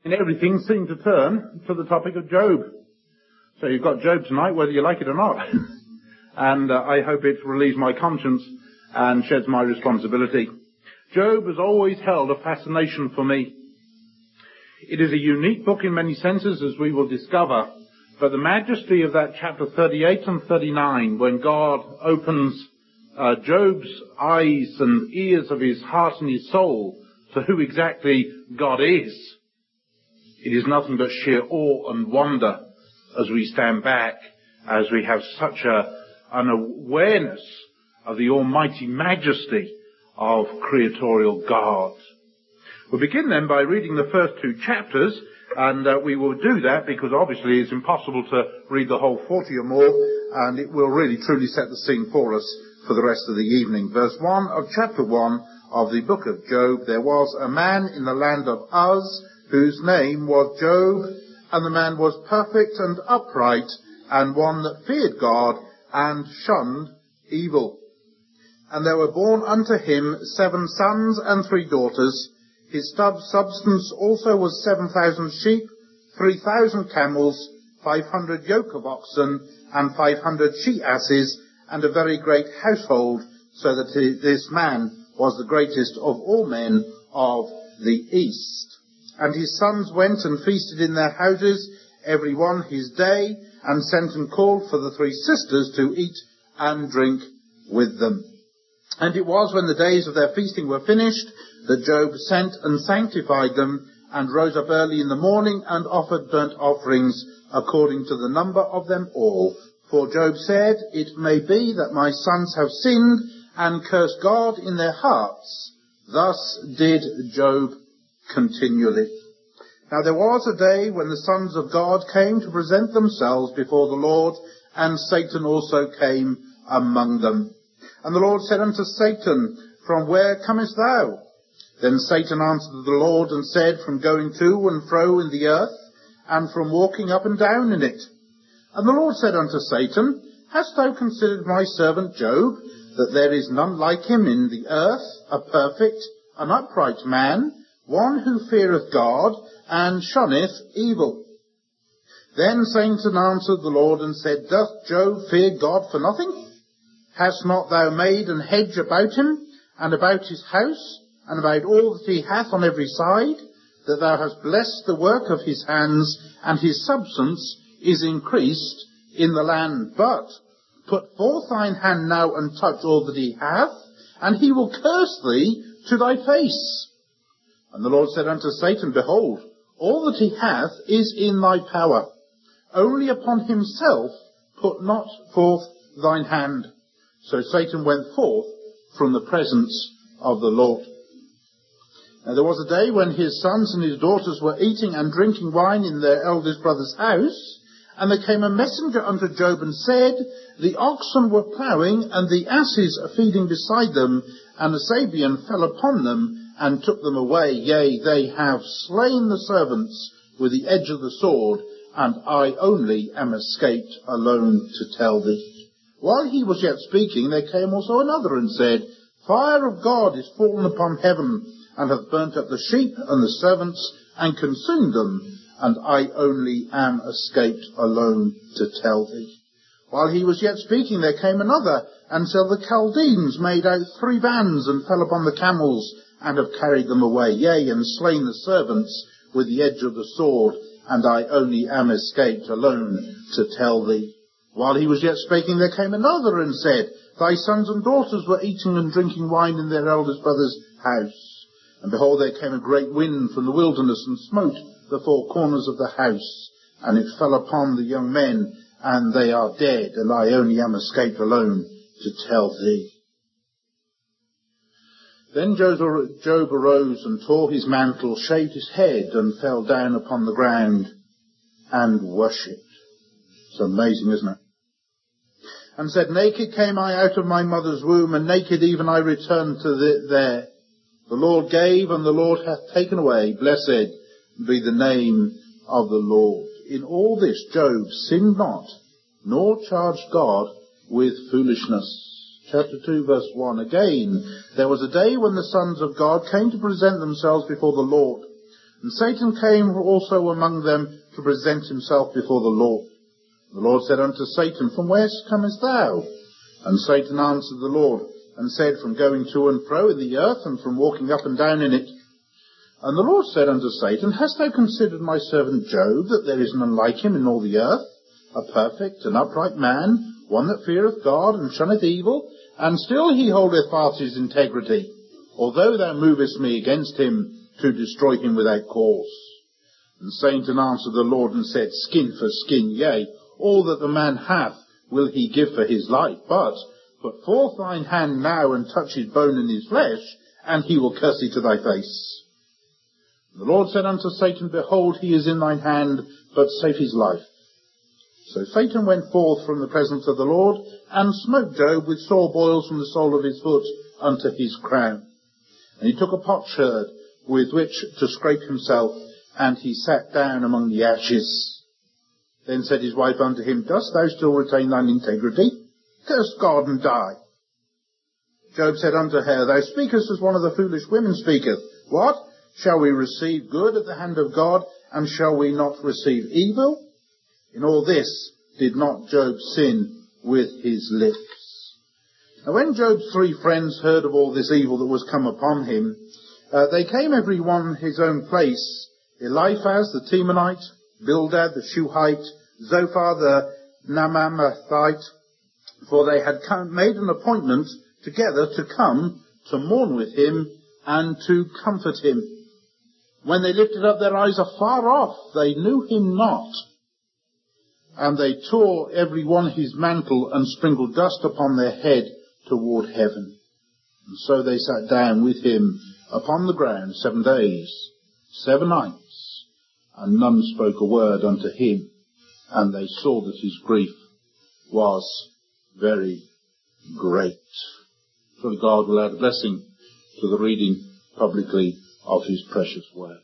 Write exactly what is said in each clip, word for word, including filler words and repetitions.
And everything seemed to turn to the topic of Job. So you've got Job tonight, whether you like it or not. and uh, I hope it relieves my conscience and sheds my responsibility. Job has always held a fascination for me. It is a unique book in many senses, as we will discover, but the majesty of that chapter thirty-eight and thirty-nine, when God opens uh, Job's eyes and ears of his heart and his soul to who exactly God is, it is nothing but sheer awe and wonder as we stand back, as we have such a, an awareness of the almighty majesty of creatorial God. We'll begin then by reading the first two chapters, and uh, we will do that because obviously it's impossible to read the whole forty or more, and it will really truly set the scene for us for the rest of the evening. Verse one of chapter one of the book of Job. There was a man in the land of Uz, whose name was Job, and the man was perfect and upright, and one that feared God and shunned evil. And there were born unto him seven sons and three daughters. His substance also was seven thousand sheep, three thousand camels, five hundred yoke of oxen, and five hundred she-asses, and a very great household, so that this man was the greatest of all men of the east. And his sons went and feasted in their houses, every one his day, and sent and called for the three sisters to eat and drink with them. And it was when the days of their feasting were finished, that Job sent and sanctified them, and rose up early in the morning, and offered burnt offerings according to the number of them all. For Job said, It may be that my sons have sinned, and cursed God in their hearts. Thus did Job continually. Now there was a day when the sons of God came to present themselves before the Lord, and Satan also came among them. And the Lord said unto Satan, From where comest thou? Then Satan answered the Lord and said, From going to and fro in the earth, and from walking up and down in it. And the Lord said unto Satan, Hast thou considered my servant Job, that there is none like him in the earth, a perfect, an upright man, one who feareth God, and shunneth evil? Then Satan answered the Lord and said, Doth Job fear God for nothing? Hast not thou made an hedge about him, and about his house, and about all that he hath on every side, that thou hast blessed the work of his hands, and his substance is increased in the land? But put forth thine hand now, and touch all that he hath, and he will curse thee to thy face. And the Lord said unto Satan, Behold, all that he hath is in thy power. Only upon himself put not forth thine hand. So Satan went forth from the presence of the Lord. Now there was a day when his sons and his daughters were eating and drinking wine in their eldest brother's house, and there came a messenger unto Job and said, The oxen were ploughing, and the asses feeding beside them, and a Sabean fell upon them, and took them away. Yea, they have slain the servants with the edge of the sword, and I only am escaped alone to tell thee. While he was yet speaking, there came also another and said, Fire of God is fallen upon heaven, and hath burnt up the sheep and the servants, and consumed them, and I only am escaped alone to tell thee. While he was yet speaking, there came another, and so the Chaldeans made out three bands, and fell upon the camels, and have carried them away, yea, and slain the servants with the edge of the sword, and I only am escaped alone to tell thee. While he was yet speaking, there came another and said, Thy sons and daughters were eating and drinking wine in their eldest brother's house. And behold, there came a great wind from the wilderness, and smote the four corners of the house, and it fell upon the young men, and they are dead, and I only am escaped alone to tell thee. Then Job arose and tore his mantle, shaved his head, and fell down upon the ground and worshipped. It's amazing, isn't it? And said, Naked came I out of my mother's womb, and naked even I returned to the, there. The Lord gave, and the Lord hath taken away. Blessed be the name of the Lord. In all this Job sinned not, nor charged God with foolishness. Chapter two, verse one. Again, there was a day when the sons of God came to present themselves before the Lord. And Satan came also among them to present himself before the Lord. The Lord said unto Satan, From whence comest thou? And Satan answered the Lord, and said, From going to and fro in the earth, and from walking up and down in it. And the Lord said unto Satan, Hast thou considered my servant Job, that there is none like him in all the earth, a perfect and upright man, one that feareth God and shunneth evil, and still he holdeth fast his integrity, although thou movest me against him to destroy him without cause? And Satan answered the Lord and said, Skin for skin, yea, all that the man hath will he give for his life, but put forth thine hand now and touch his bone and his flesh, and he will curse thee to thy face. The Lord said unto Satan, Behold, he is in thine hand, but save his life. So Satan went forth from the presence of the Lord, and smote Job with sore boils from the sole of his foot unto his crown. And he took a potsherd with which to scrape himself, and he sat down among the ashes. Then said his wife unto him, Dost thou still retain thine integrity? Curse God and die. Job said unto her, Thou speakest as one of the foolish women speaketh. What? Shall we receive good at the hand of God, and shall we not receive evil? In all this did not Job sin with his lips. Now when Job's three friends heard of all this evil that was come upon him, uh, they came every one his own place, Eliphaz the Temanite, Bildad the Shuhite, Zophar the Naamathite, for they had come, made an appointment together to come to mourn with him and to comfort him. When they lifted up their eyes afar off, they knew him not. And they tore every one his mantle and sprinkled dust upon their head toward heaven. And so they sat down with him upon the ground seven days, seven nights, and none spoke a word unto him. And they saw that his grief was very great. So God will add a blessing to the reading publicly of his precious word.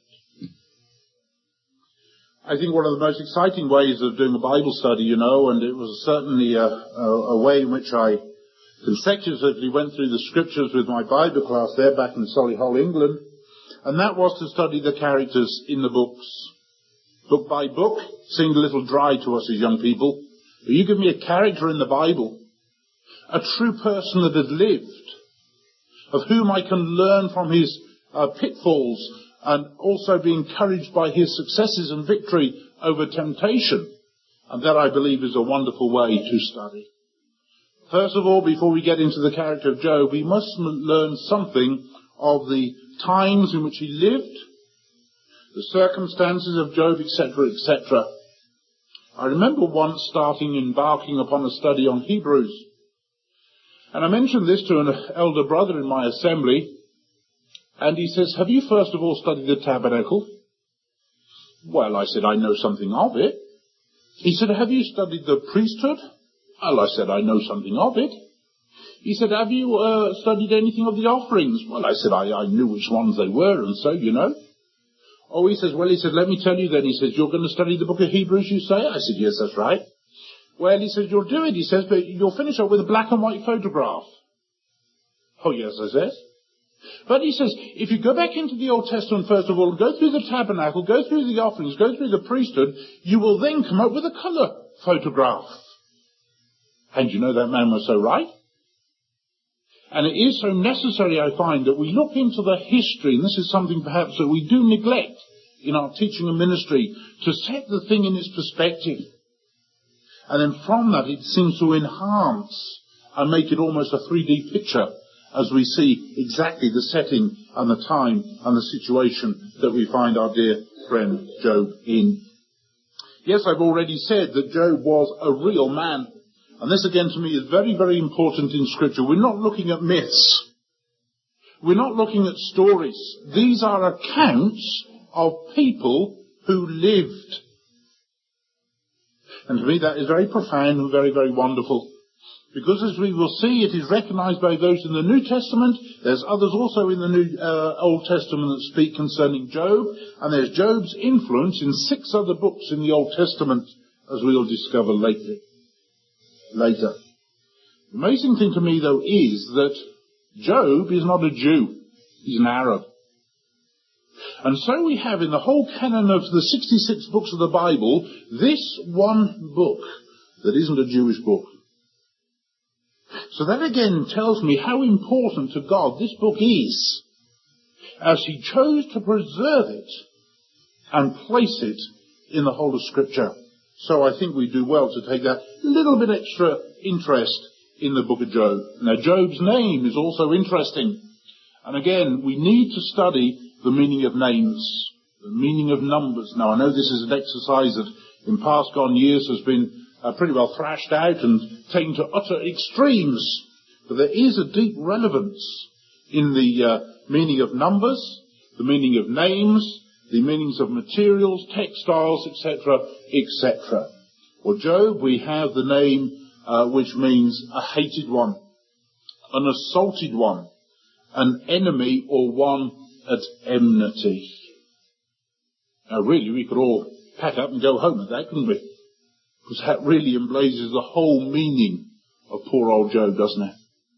I think one of the most exciting ways of doing a Bible study, you know, and it was certainly a, a, a way in which I consecutively went through the scriptures with my Bible class there back in Solihull, England, and that was to study the characters in the books. Book by book seemed a little dry to us as young people. But you give me a character in the Bible, a true person that has lived, of whom I can learn from his uh, pitfalls, and also be encouraged by his successes and victory over temptation. And that, I believe, is a wonderful way to study. First of all, before we get into the character of Job, we must learn something of the times in which he lived, the circumstances of Job, et cetera, et cetera. I remember once starting, embarking upon a study on Hebrews. And I mentioned this to an elder brother in my assembly, and he says, Have you first of all studied the tabernacle? Well, I said, I know something of it. He said, Have you studied the priesthood? Well, I said, I know something of it. He said, Have you uh, studied anything of the offerings? Well, I said, I, I knew which ones they were, and so, you know. Oh, he says, well, he said, let me tell you then. He says, you're going to study the book of Hebrews, you say? I said, yes, that's right. Well, he says, you'll do it, he says, but you'll finish up with a black and white photograph. Oh, yes, I says. But he says, if you go back into the Old Testament, first of all, and go through the tabernacle, go through the offerings, go through the priesthood, you will then come up with a colour photograph. And you know that man was so right. And it is so necessary, I find, that we look into the history, and this is something perhaps that we do neglect in our teaching and ministry, to set the thing in its perspective. And then from that it seems to enhance and make it almost a three D picture as we see exactly the setting and the time and the situation that we find our dear friend Job in. Yes, I've already said that Job was a real man. And this again to me is very, very important in Scripture. We're not looking at myths. We're not looking at stories. These are accounts of people who lived. And to me that is very profound and very, very wonderful. Because as we will see, it is recognized by those in the New Testament. There's others also in the New uh, Old Testament that speak concerning Job. And there's Job's influence in six other books in the Old Testament, as we'll discover later. Later. The amazing thing to me, though, is that Job is not a Jew. He's an Arab. And so we have in the whole canon of the sixty-six books of the Bible, this one book that isn't a Jewish book. So that again tells me how important to God this book is, as he chose to preserve it and place it in the whole of Scripture. So I think we do well to take that little bit extra interest in the book of Job. Now, Job's name is also interesting. And again, we need to study the meaning of names, the meaning of numbers. Now, I know this is an exercise that in past gone years has been uh, pretty well thrashed out and taken to utter extremes. But there is a deep relevance in the uh, meaning of numbers, the meaning of names, the meanings of materials, textiles, et cetera, et cetera. For Job, we have the name uh, which means a hated one, an assaulted one, an enemy, or one at enmity. Now really, we could all pack up and go home with that, couldn't we? Because that really emblazons the whole meaning of poor old Job, doesn't it?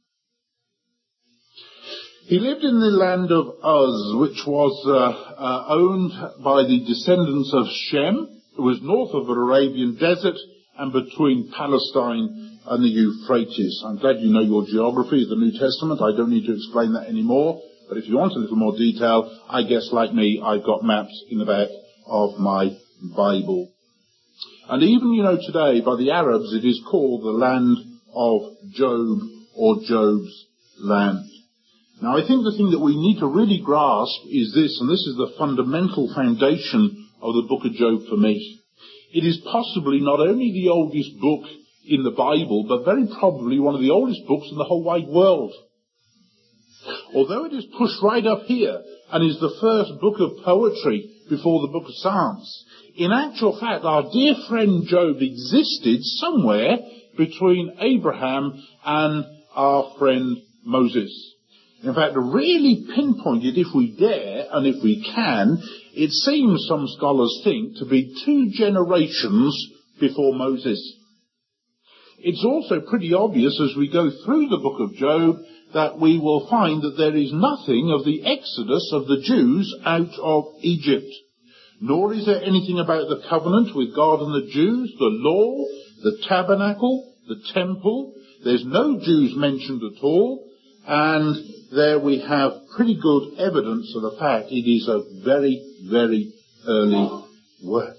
He lived in the land of Uz, which was uh, uh, owned by the descendants of Shem. It was north of the Arabian desert and between Palestine and the Euphrates. I'm glad you know your geography of the New Testament. I don't need to explain that anymore. But if you want a little more detail, I guess like me, I've got maps in the back of my Bible. And even, you know, today by the Arabs it is called the land of Job or Job's land. Now I think the thing that we need to really grasp is this, and this is the fundamental foundation of the book of Job for me. It is possibly not only the oldest book in the Bible, but very probably one of the oldest books in the whole wide world. Although it is pushed right up here and is the first book of poetry before the book of Psalms, in actual fact our dear friend Job existed somewhere between Abraham and our friend Moses. In fact, to really pinpoint it, if we dare and if we can, it seems, some scholars think, to be two generations before Moses. It's also pretty obvious as we go through the book of Job that we will find that there is nothing of the exodus of the Jews out of Egypt. Nor is there anything about the covenant with God and the Jews, the law, the tabernacle, the temple. There's no Jews mentioned at all. And there we have pretty good evidence of the fact it is a very, very early work.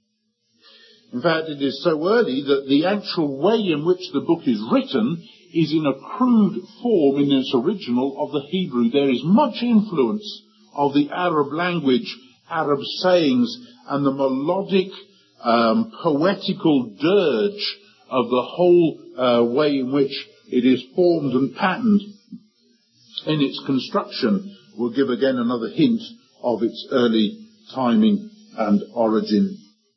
In fact, it is so early that the actual way in which the book is written is in a crude form in its original of the Hebrew. There is much influence of the Arab language, Arab sayings, and the melodic, um, poetical dirge of the whole uh, way in which it is formed and patterned in its construction will give again another hint of its early timing and origin.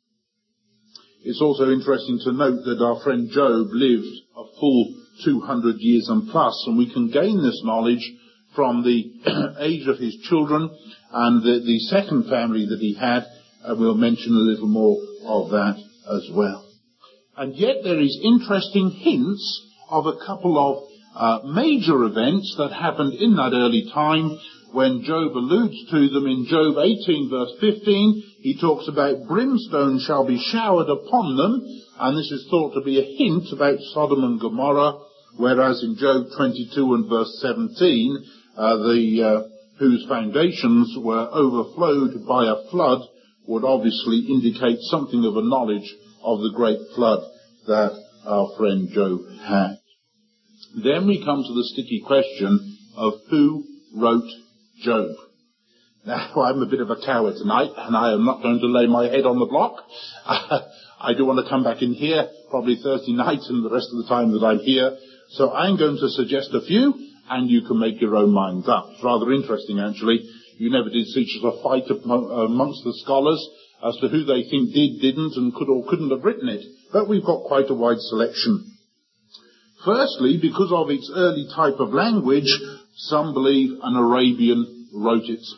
It's also interesting to note that our friend Job lived a full two hundred years and plus, and we can gain this knowledge from the age of his children and the, the second family that he had, and we'll mention a little more of that as well. And yet there is interesting hints of a couple of uh, major events that happened in that early time when Job alludes to them in Job eighteen verse fifteen. He talks about brimstone shall be showered upon them, and this is thought to be a hint about Sodom and Gomorrah, whereas in Job twenty-two and verse seventeen, uh, the uh, whose foundations were overflowed by a flood would obviously indicate something of a knowledge of the great flood that our friend Job had. Then we come to the sticky question of who wrote Job. Now, I'm a bit of a coward tonight, and I am not going to lay my head on the block. I do want to come back in here, probably Thursday night and the rest of the time that I'm here. So I'm going to suggest a few, and you can make your own minds up. It's rather interesting, actually. You never did see such a fight amongst the scholars as to who they think did, didn't, and could or couldn't have written it. But we've got quite a wide selection. Firstly, because of its early type of language, some believe an Arabian wrote it.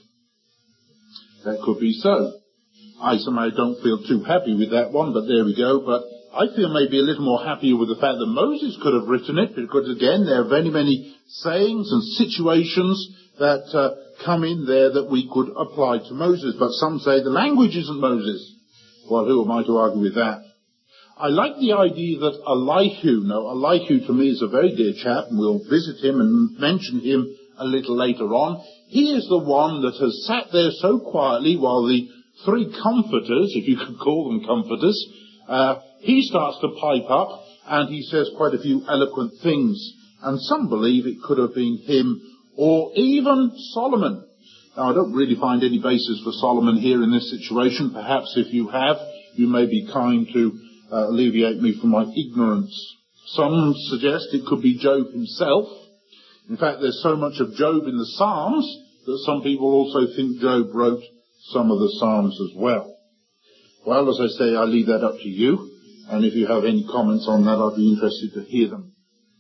That could be so. I somehow don't feel too happy with that one, but there we go. But I feel maybe a little more happier with the fact that Moses could have written it, because again, there are very many sayings and situations that uh, come in there that we could apply to Moses. But some say the language isn't Moses. Well, who am I to argue with that? I like the idea that Elihu, now Elihu to me is a very dear chap, and we'll visit him and mention him a little later on. He is the one that has sat there so quietly while the three comforters, if you could call them comforters, uh, he starts to pipe up and he says quite a few eloquent things. And some believe it could have been him or even Solomon. Now, I don't really find any basis for Solomon here in this situation. Perhaps if you have, you may be kind to uh, alleviate me from my ignorance. Some suggest it could be Job himself. In fact, there's so much of Job in the Psalms that some people also think Job wrote some of the Psalms as well. Well, as I say, I leave that up to you. And if you have any comments on that, I'd be interested to hear them.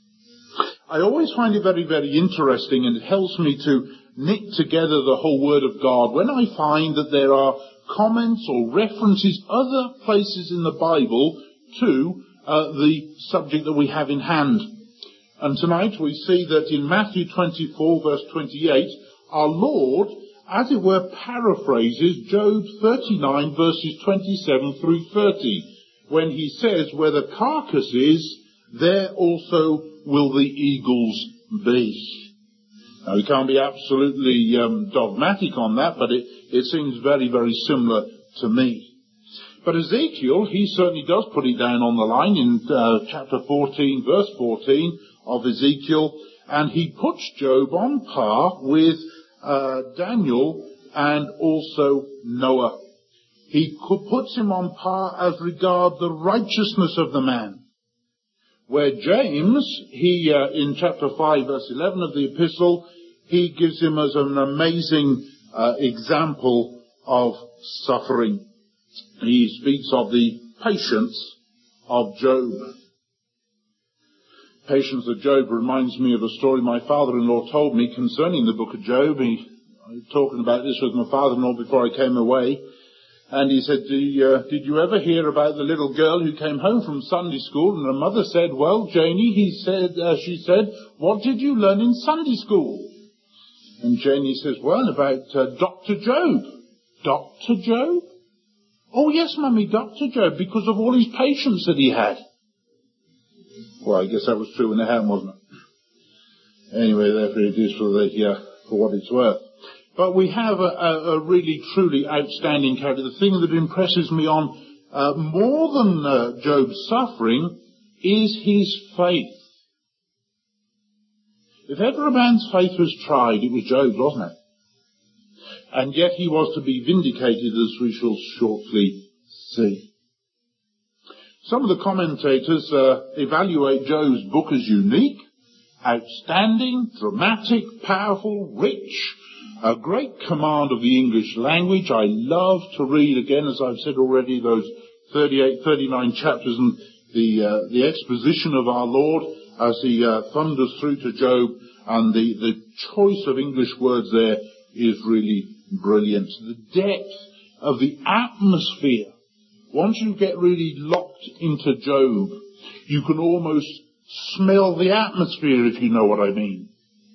I always find it very, very interesting, and it helps me to knit together the whole Word of God when I find that there are comments or references other places in the Bible to uh, the subject that we have in hand. And tonight we see that in Matthew twenty-four, verse twenty-eight, our Lord, as it were, paraphrases Job thirty-nine, verses twenty-seven through thirty, when he says, where the carcass is, there also will the eagles be. Now, we can't be absolutely um, dogmatic on that, but it, it seems very, very similar to me. But Ezekiel, he certainly does put it down on the line in uh, chapter fourteen, verse fourteen of Ezekiel, and he puts Job on par with uh, Daniel and also Noah. He puts him on par as regard the righteousness of the man. Where James, he uh, in chapter five, verse eleven of the epistle, he gives him as an amazing uh, example of suffering. He speaks of the patience of Job. Patience of Job reminds me of a story my father-in-law told me concerning the book of Job. He, I was talking about this with my father-in-law before I came away. And he said, did you, uh, did you ever hear about the little girl who came home from Sunday school? And her mother said, well, Janie, he said, uh, she said, what did you learn in Sunday school? And Janie says, well, about uh, Doctor Job. Doctor Job? Oh, yes, Mummy, Doctor Job, because of all his patience that he had. Well, I guess that was true in the hand, wasn't it? Anyway, therefore it is for, the, uh, for what it's worth. But we have a, a, a really, truly outstanding character. The thing that impresses me on uh, more than uh, Job's suffering is his faith. If ever a man's faith was tried, it was Job's, wasn't it? And yet he was to be vindicated, as we shall shortly see. Some of the commentators uh, evaluate Job's book as unique, outstanding, dramatic, powerful, rich, a great command of the English language. I love to read, again, as I've said already, those thirty-eight, thirty-nine chapters and the uh, the exposition of our Lord as he uh, thunders through to Job, and the, the choice of English words there is really brilliant. The depth of the atmosphere. Once you get really locked into Job, you can almost smell the atmosphere, if you know what I mean.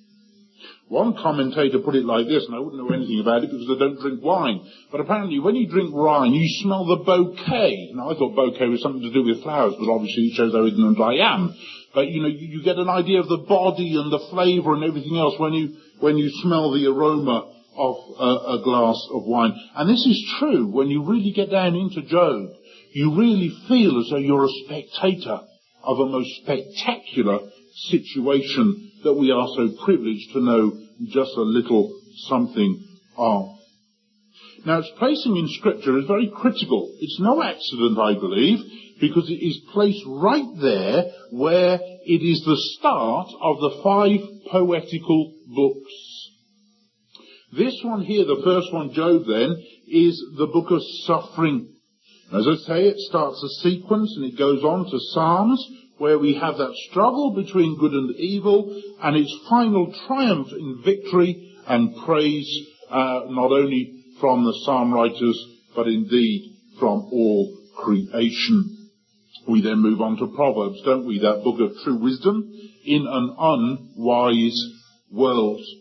One commentator put it like this, and I wouldn't know anything about it because I don't drink wine, but apparently when you drink wine, you smell the bouquet. Now, I thought bouquet was something to do with flowers, but obviously it shows how ignorant I am. But, you know, you, you get an idea of the body and the flavour and everything else when you when you smell the aroma of a, a glass of wine. And this is true when you really get down into Job. You really feel as though you're a spectator of a most spectacular situation that we are so privileged to know just a little something of. Now, its placing in Scripture is very critical. It's no accident, I believe, because it is placed right there where it is the start of the five poetical books. This one here, the first one, Job, then, is the book of suffering. As I say, it starts a sequence and it goes on to Psalms, where we have that struggle between good and evil, and its final triumph in victory and praise, uh, not only from the psalm writers, but indeed from all creation. We then move on to Proverbs, don't we? That book of true wisdom in an unwise world.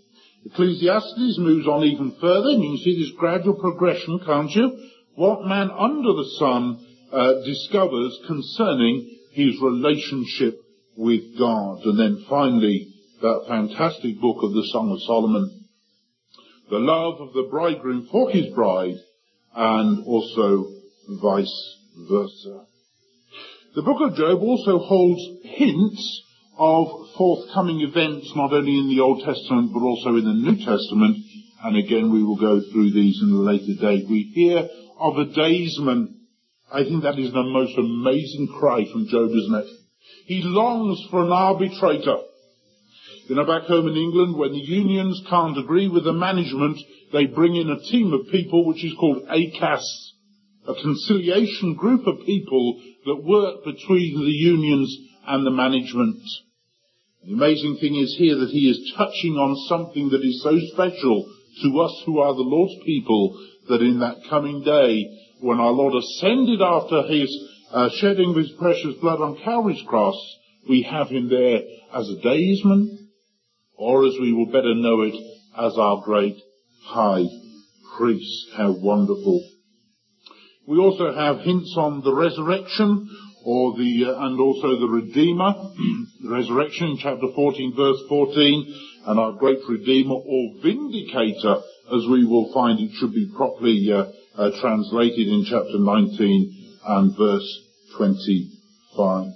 Ecclesiastes moves on even further, and you can see this gradual progression, can't you? What man under the sun uh, discovers concerning his relationship with God. And then finally, that fantastic book of the Song of Solomon, the love of the bridegroom for his bride, and also vice versa. The book of Job also holds hints of forthcoming events, not only in the Old Testament, but also in the New Testament. And again, we will go through these in a later date. We hear of a daysman. I think that is the most amazing cry from Job, isn't it? He longs for an arbitrator. You know, back home in England, when the unions can't agree with the management, they bring in a team of people which is called A C A S, a conciliation group of people that work between the unions and the management. The amazing thing is here that he is touching on something that is so special to us who are the Lord's people, that in that coming day, when our Lord ascended after his uh, shedding of his precious blood on Calvary's cross, we have him there as a daysman, or as we will better know it, as our great high priest. How wonderful. We also have hints on the resurrection, or the uh, and also the Redeemer, the resurrection in chapter fourteen, verse fourteen, and our great Redeemer, or Vindicator, as we will find it should be properly uh, uh, translated in chapter nineteen and verse twenty-five.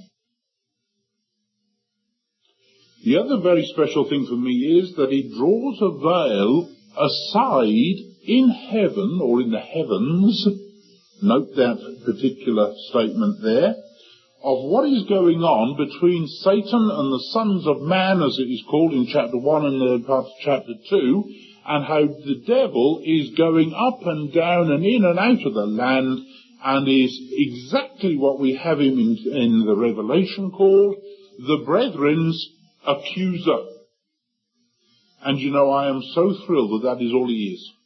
The other very special thing for me is that he draws a veil aside in heaven, or in the heavens, note that particular statement there, of what is going on between Satan and the sons of man, as it is called in chapter one and the part of chapter two, and how the devil is going up and down and in and out of the land, and is exactly what we have him in, in the Revelation called the brethren's accuser. And you know, I am so thrilled that that is all he is.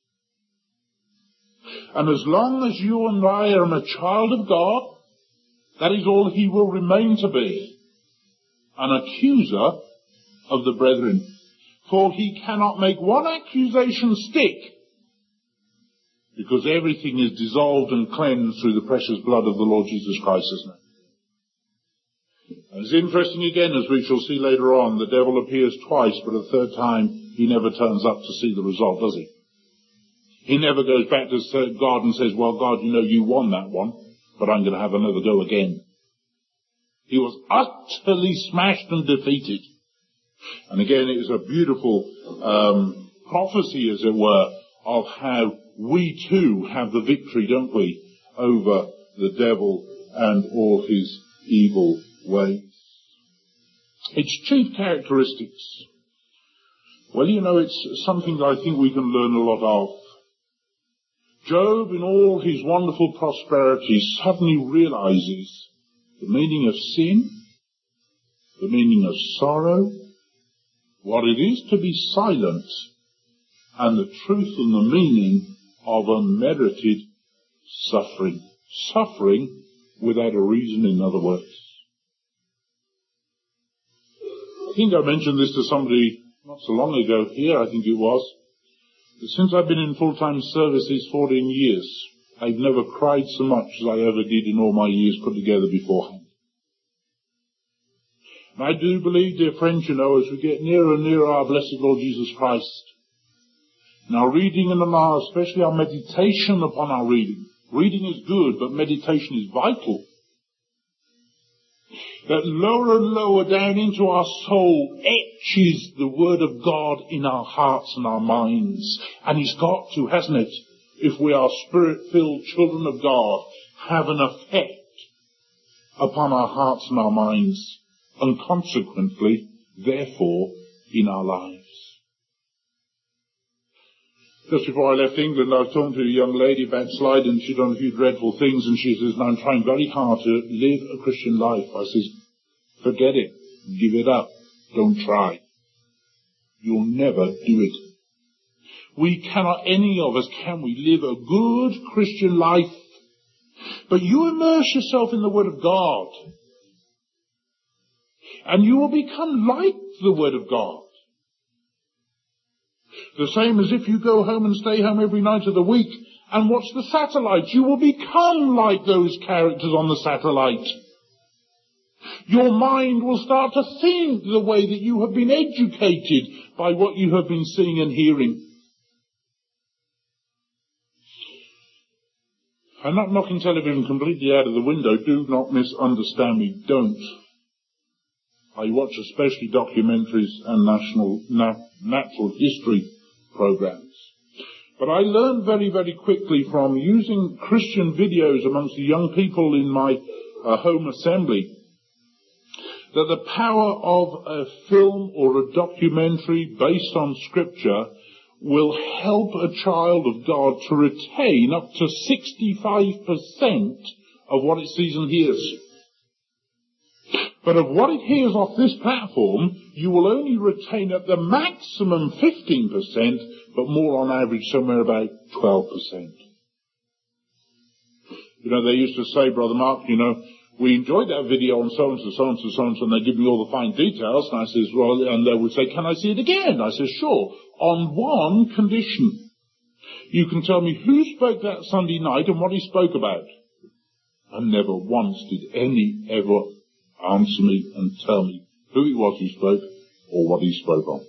And as long as you and I are a child of God, that is all he will remain to be, an accuser of the brethren. For he cannot make one accusation stick, because everything is dissolved and cleansed through the precious blood of the Lord Jesus Christ, isn't it? And it's interesting again, as we shall see later on, the devil appears twice, but a third time he never turns up to see the result, does he? He never goes back to God and says, well, God, you know, you won that one, but I'm going to have another go again. He was utterly smashed and defeated. And again, it is a beautiful um, prophecy, as it were, of how we too have the victory, don't we, over the devil and all his evil ways. Its chief characteristics. Well, you know, it's something that I think we can learn a lot of. Job, in all his wonderful prosperity, suddenly realizes the meaning of sin, the meaning of sorrow, what it is to be silent, and the truth and the meaning of unmerited suffering. Suffering without a reason, in other words. I think I mentioned this to somebody not so long ago here, I think it was. Since I've been in full-time service these fourteen years, I've never cried so much as I ever did in all my years put together beforehand. And I do believe, dear friends, you know, as we get nearer and nearer our blessed Lord Jesus Christ, in our reading and in our, especially our meditation upon our reading. Reading is good, but meditation is vital. That lower and lower down into our soul etches the Word of God in our hearts and our minds. And it's got to, hasn't it, if we are Spirit-filled children of God, have an effect upon our hearts and our minds, and consequently, therefore, in our lives. Just before I left England, I was talking to a young lady backsliding, and she'd done a few dreadful things, and she says, I'm trying very hard to live a Christian life. I says, forget it. Give it up. Don't try. You'll never do it. We cannot, any of us, can we live a good Christian life? But you immerse yourself in the Word of God, and you will become like the Word of God. The same as if you go home and stay home every night of the week and watch the satellites. You will become like those characters on the satellite. Your mind will start to think the way that you have been educated by what you have been seeing and hearing. I'm not knocking television completely out of the window. Do not misunderstand me. Don't. I watch especially documentaries and national, na- natural history programs. But I learned very, very quickly from using Christian videos amongst the young people in my uh, home assembly that the power of a film or a documentary based on Scripture will help a child of God to retain up to sixty-five percent of what it sees and hears. But of what it hears off this platform, you will only retain at the maximum fifteen percent, but more on average somewhere about twelve percent. You know, they used to say, Brother Mark, you know, we enjoyed that video on so-and-so, so-and-so, so-and-so, and they give me all the fine details, and I says, well, and they would say, can I see it again? I says, sure, on one condition. You can tell me who spoke that Sunday night and what he spoke about. And never once did any ever answer me and tell me who it was who spoke or what he spoke on.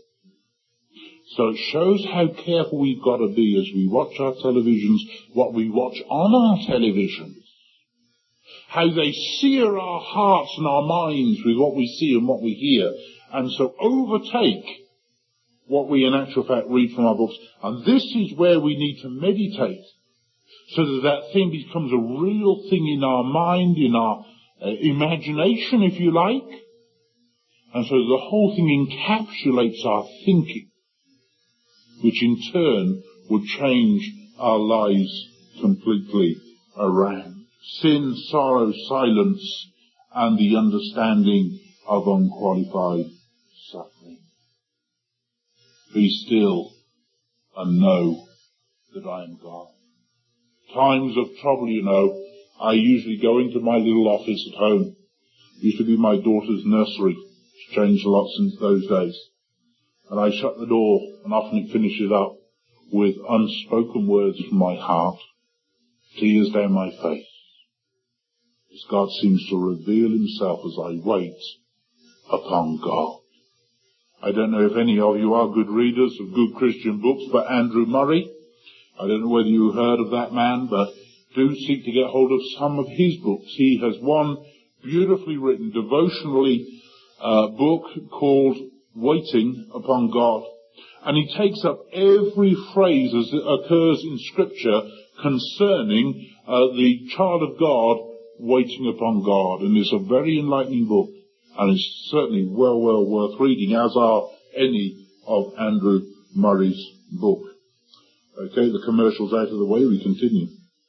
So it shows how careful we've got to be as we watch our televisions, what we watch on our televisions. How they sear our hearts and our minds with what we see and what we hear, and so overtake what we in actual fact read from our books. And this is where we need to meditate, so that that thing becomes a real thing in our mind, in our uh, imagination, if you like, and so the whole thing encapsulates our thinking, which in turn would change our lives completely around. Sin, sorrow, silence, and the understanding of unqualified suffering. Be still and know that I am God. Times of trouble, you know, I usually go into my little office at home. It used to be my daughter's nursery. It's changed a lot since those days. And I shut the door, and often it finishes up with unspoken words from my heart, tears down my face, as God seems to reveal himself as I wait upon God. I don't know if any of you are good readers of good Christian books, but Andrew Murray, I don't know whether you heard of that man, but do seek to get hold of some of his books. He has one beautifully written, devotionally uh, book called Waiting Upon God. And he takes up every phrase as it occurs in Scripture concerning uh, the child of God waiting upon God. And it's a very enlightening book, and it's certainly well, well worth reading, as are any of Andrew Murray's book. Okay, the commercials out of the way, we continue.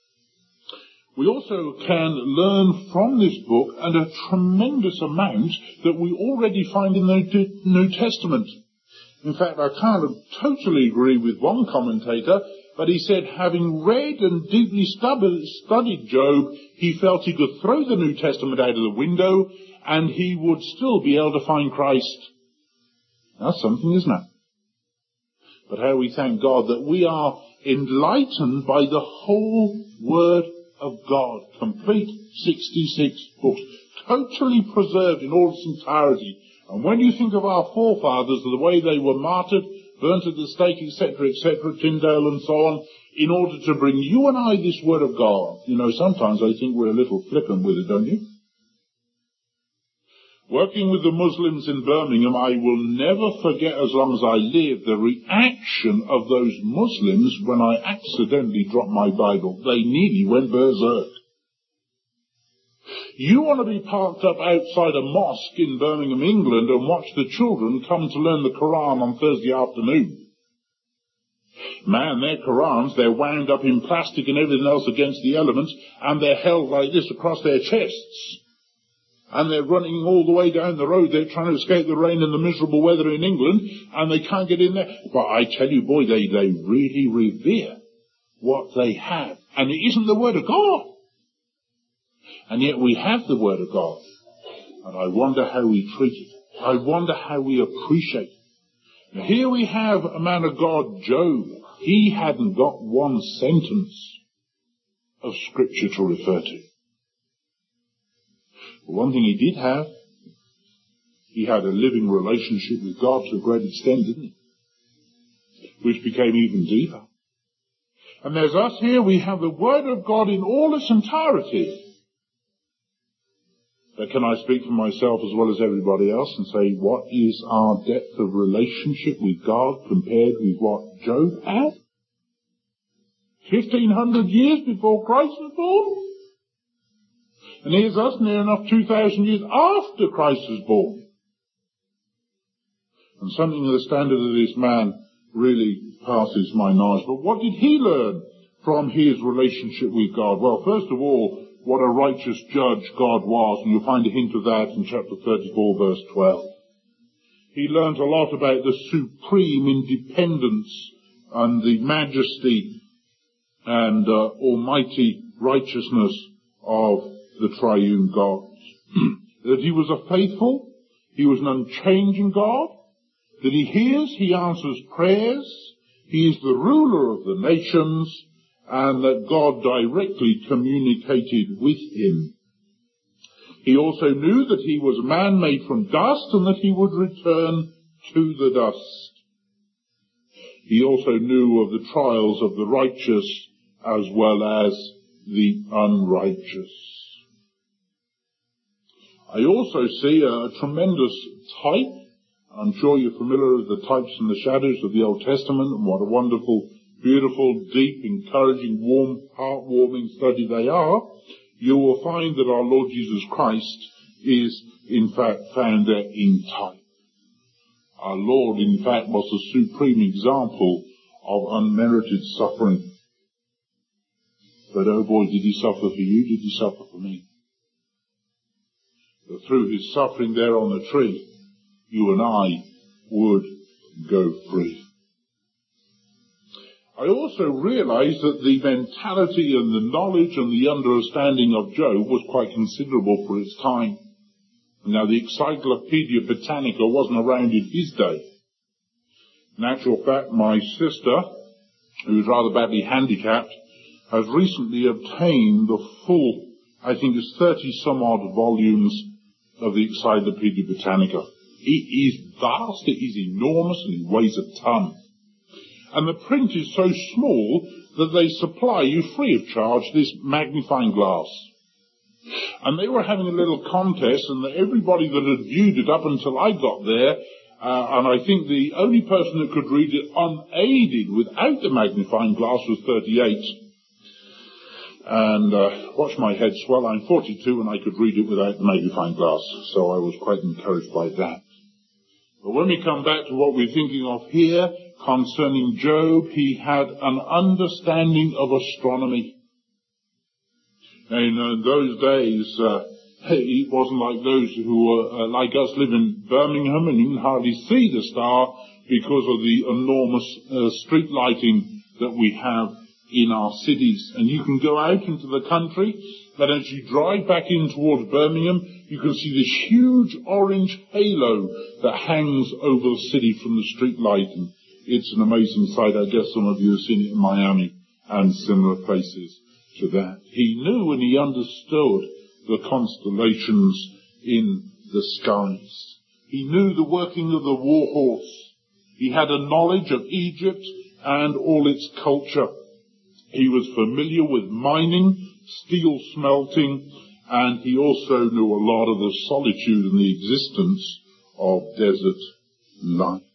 We also can learn from this book, and a tremendous amount that we already find in the New Testament. In fact, I kind of totally agree with one commentator, but he said, having read and deeply studied Job, he felt he could throw the New Testament out of the window and he would still be able to find Christ. That's something, isn't it? But how we thank God that we are enlightened by the whole Word of God, complete sixty-six books, totally preserved in all its entirety. And when you think of our forefathers, the way they were martyred, burnt at the stake, et cetera, et cetera, Tyndale and so on, in order to bring you and I this Word of God. You know, sometimes I think we're a little flippant with it, don't you? Working with the Muslims in Birmingham, I will never forget as long as I live the reaction of those Muslims when I accidentally dropped my Bible. They nearly went berserk. You want to be parked up outside a mosque in Birmingham, England, and watch the children come to learn the Quran on Thursday afternoon. Man, their Qurans, they're wound up in plastic and everything else against the elements, and they're held like this across their chests. And they're running all the way down the road. They're trying to escape the rain and the miserable weather in England, and they can't get in there. But I tell you, boy, they, they really revere what they have. And it isn't the Word of God. And yet we have the Word of God. And I wonder how we treat it. I wonder how we appreciate it. Now, here we have a man of God, Job. He hadn't got one sentence of Scripture to refer to. But one thing he did have, he had a living relationship with God to a great extent, didn't he? Which became even deeper. And there's us here, we have the Word of God in all its entirety. But can I speak for myself as well as everybody else and say, what is our depth of relationship with God compared with what Job had? Fifteen hundred years before Christ was born? And here's us near enough two thousand years after Christ was born. And something of the standard of this man really passes my knowledge. But what did he learn from his relationship with God? Well, first of all, what a righteous judge God was, and you'll find a hint of that in chapter thirty-four, verse twelve. He learned a lot about the supreme independence and the majesty and uh, almighty righteousness of the triune God. That he was a faithful, he was an unchanging God, that he hears, he answers prayers, he is the ruler of the nations, and that God directly communicated with him. He also knew that he was a man made from dust and that he would return to the dust. He also knew of the trials of the righteous as well as the unrighteous. I also see a tremendous type. I'm sure you're familiar with the types and the shadows of the Old Testament and what a wonderful, beautiful, deep, encouraging, warm, heartwarming study they are. You will find that our Lord Jesus Christ is, in fact, found there in type. Our Lord, in fact, was the supreme example of unmerited suffering. But oh boy, did he suffer for you, did he suffer for me? But through his suffering there on the tree, you and I would go free. I also realized that the mentality and the knowledge and the understanding of Job was quite considerable for its time. Now, the Encyclopedia Britannica wasn't around in his day. In actual fact, my sister, who was rather badly handicapped, has recently obtained the full, I think it's thirty some odd volumes of the Encyclopedia Britannica. It is vast, it is enormous, and it weighs a ton. And the print is so small that they supply you free of charge this magnifying glass. And they were having a little contest, and everybody that had viewed it up until I got there, uh, and I think the only person that could read it unaided without the magnifying glass was thirty-eight. And uh, watch my head swell, I'm forty-two and I could read it without the magnifying glass, so I was quite encouraged by that. But when we come back to what we're thinking of here, concerning Job, he had an understanding of astronomy. And in those days, uh, it wasn't like those who were uh, like us live in Birmingham, and you can hardly see the star because of the enormous uh, street lighting that we have in our cities. And you can go out into the country, but as you drive back in towards Birmingham, you can see this huge orange halo that hangs over the city from the street light. And it's an amazing sight. I guess some of you have seen it in Miami and similar places to that. He knew and he understood the constellations in the skies. He knew the working of the war horse. He had a knowledge of Egypt and all its culture. He was familiar with mining, steel smelting, and he also knew a lot of the solitude and the existence of desert life.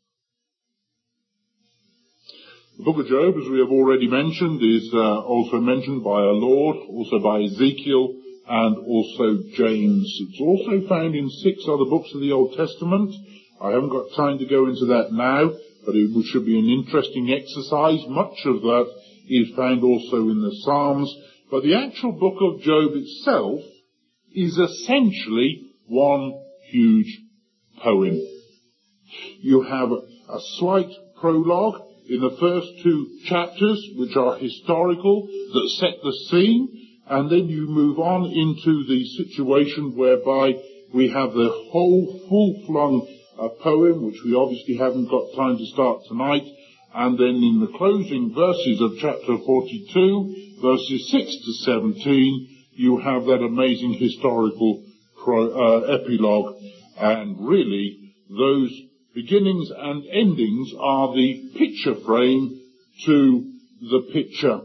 The book of Job, as we have already mentioned, is uh, also mentioned by our Lord, also by Ezekiel, and also James. It's also found in six other books of the Old Testament. I haven't got time to go into that now, but it should be an interesting exercise. Much of that is found also in the Psalms. But the actual book of Job itself is essentially one huge poem. You have a slight prologue in the first two chapters, which are historical, that set the scene, and then you move on into the situation whereby we have the whole full-flung a poem, which we obviously haven't got time to start tonight, and then in the closing verses of chapter forty-two, verses six to seventeen, you have that amazing historical pro, uh, epilogue, and really those beginnings and endings are the picture frame to the picture.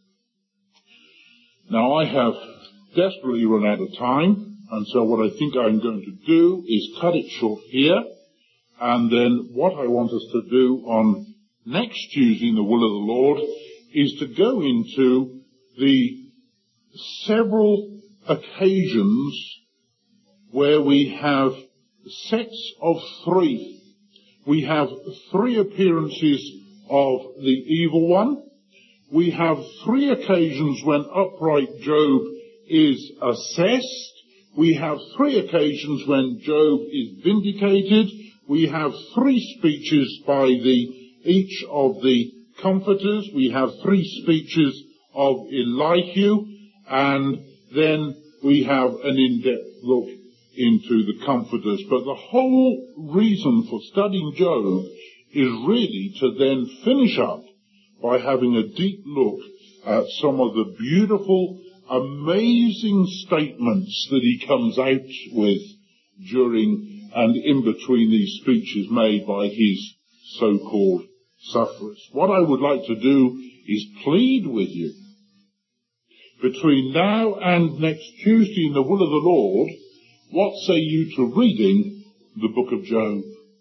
Now, I have desperately run out of time, and so what I think I'm going to do is cut it short here, and then what I want us to do on next Tuesday in the will of the Lord is to go into the several occasions where we have sets of three. We have three appearances of the evil one. We have three occasions when upright Job is assessed. We have three occasions when Job is vindicated. We have three speeches by the each of the comforters. We have three speeches of Elihu, and then we have an in-depth look into the comforters. But the whole reason for studying Job is really to then finish up by having a deep look at some of the beautiful, amazing statements that he comes out with during and in between these speeches made by his so-called sufferers. What I would like to do is plead with you between now and next Tuesday in the will of the Lord, what say you to reading the book of Job?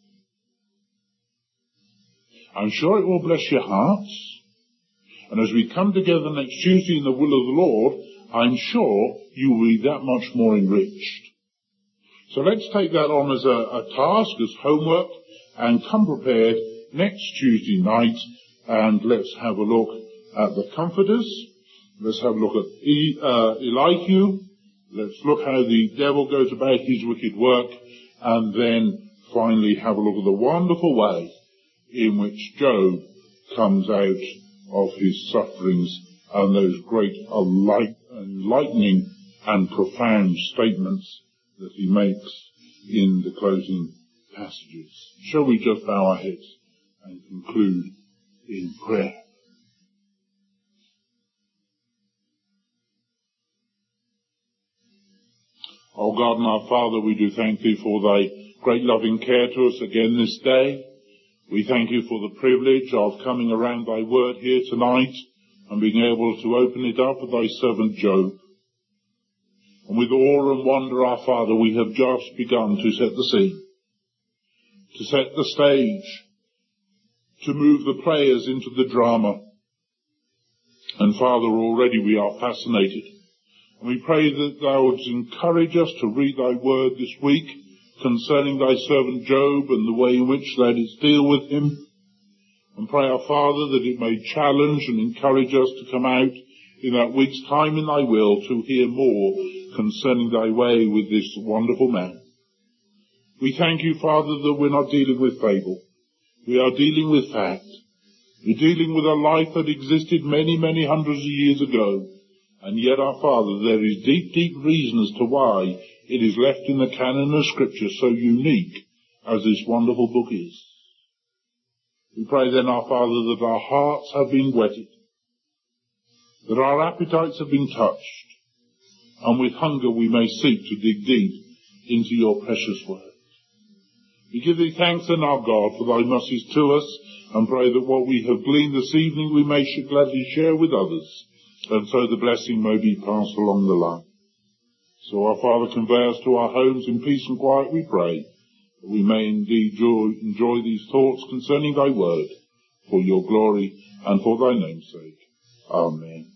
I'm sure it will bless your hearts. And as we come together next Tuesday in the will of the Lord, I'm sure you will be that much more enriched. So let's take that on as a, a task, as homework, and come prepared next Tuesday night, and let's have a look at the comforters. Let's have a look at e, uh, Elihu. Let's look how the devil goes about his wicked work, and then finally have a look at the wonderful way in which Job comes out of his sufferings and those great enlightening and profound statements that he makes in the closing passages. Shall we just bow our heads and conclude in prayer? O God and our Father, we do thank Thee for Thy great loving care to us again this day. We thank You for the privilege of coming around Thy Word here tonight and being able to open it up with Thy servant Job. And with awe and wonder, our Father, we have just begun to set the scene, to set the stage, to move the players into the drama. And Father, already we are fascinated. And we pray that Thou wouldst encourage us to read Thy Word this week concerning Thy servant Job and the way in which Thou didst deal with him. And pray, our Father, that it may challenge and encourage us to come out in that week's time in Thy will to hear more concerning Thy way with this wonderful man. We thank You, Father, that we're not dealing with fable. We are dealing with fact. We're dealing with a life that existed many, many hundreds of years ago. And yet, our Father, there is deep, deep reason as to why it is left in the canon of Scripture so unique as this wonderful book is. We pray then, our Father, that our hearts have been whetted, that our appetites have been touched, and with hunger we may seek to dig deep into Your precious word. We give Thee thanks then, our God, for Thy mercies to us, and pray that what we have gleaned this evening we may gladly share with others, and so the blessing may be passed along the line. So our Father, convey us to our homes in peace and quiet, we pray, that we may indeed enjoy, enjoy these thoughts concerning Thy word, for Your glory and for Thy name's sake. Amen.